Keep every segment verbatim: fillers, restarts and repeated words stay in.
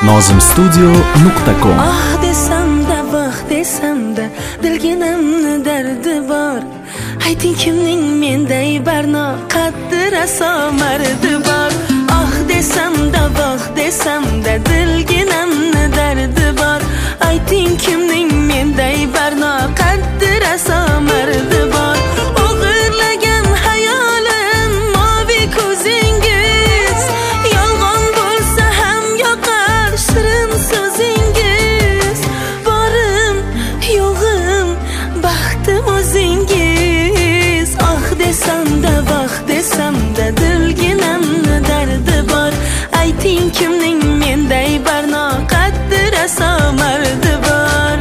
nozim studio nuqta com. Ah desam-da, vah desam-da, dilginamni dardi bor. Ayting kimning menday barno qaddi raso mardi bor. Ah desam-da, vah desam-da, dilginamni dardi bor. Ayting kimning menday barno qaddi raso mardi bor. O'g'irlagan hayolim movi ko'zingiz, yolg'on bo'lsa ham yoqar shirin so'zingiz. Borim yo'g'im baxtim o'zingiz. Ah desam-da, vah desam-da, dilginamni dardi bor. Ayting kimning menday barno qaddi raso mardi bor.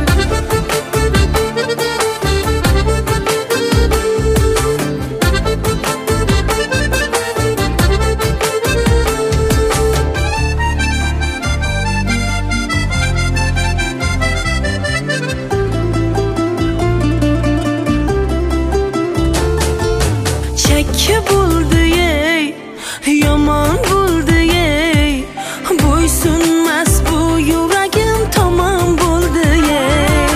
Chakka bo'ldi ey, yomon bo'ldi ey, bo'ysunmas bu yuragim tamom bo'ldi ey.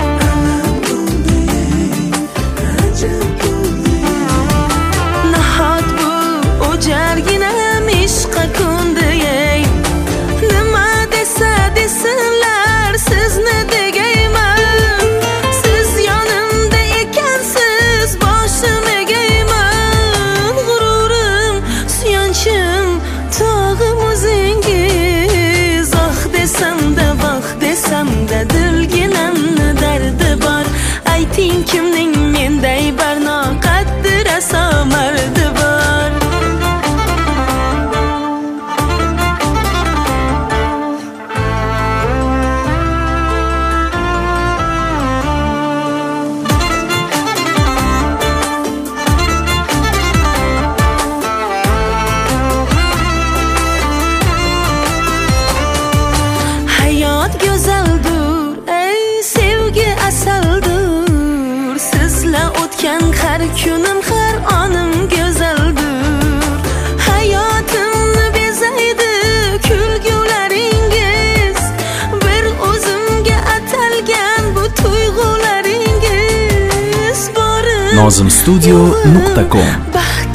Nahot bu o'jarginam ishqa ko'ndi ey. Nima desa desinlar, sizni degayman. Siz yonimda ekansiz, boshim egayman. G'ururim, suyanchim, tog'im o'zingiz. Ah desam-da, vah desam-da, dilginamni dardi bor. Ayting kimning menday barno qaddi raso mardi bor. Hayot go'zaldur, ey sevgi asaldur. Sizlar o'tgan har kunim, har onim go'zaldur. Hayotimni bezaydi kulgularingiz, bir o'zimga atalgan bu tuyg'ularingiz. Borim nozim studio nuqta com. baxt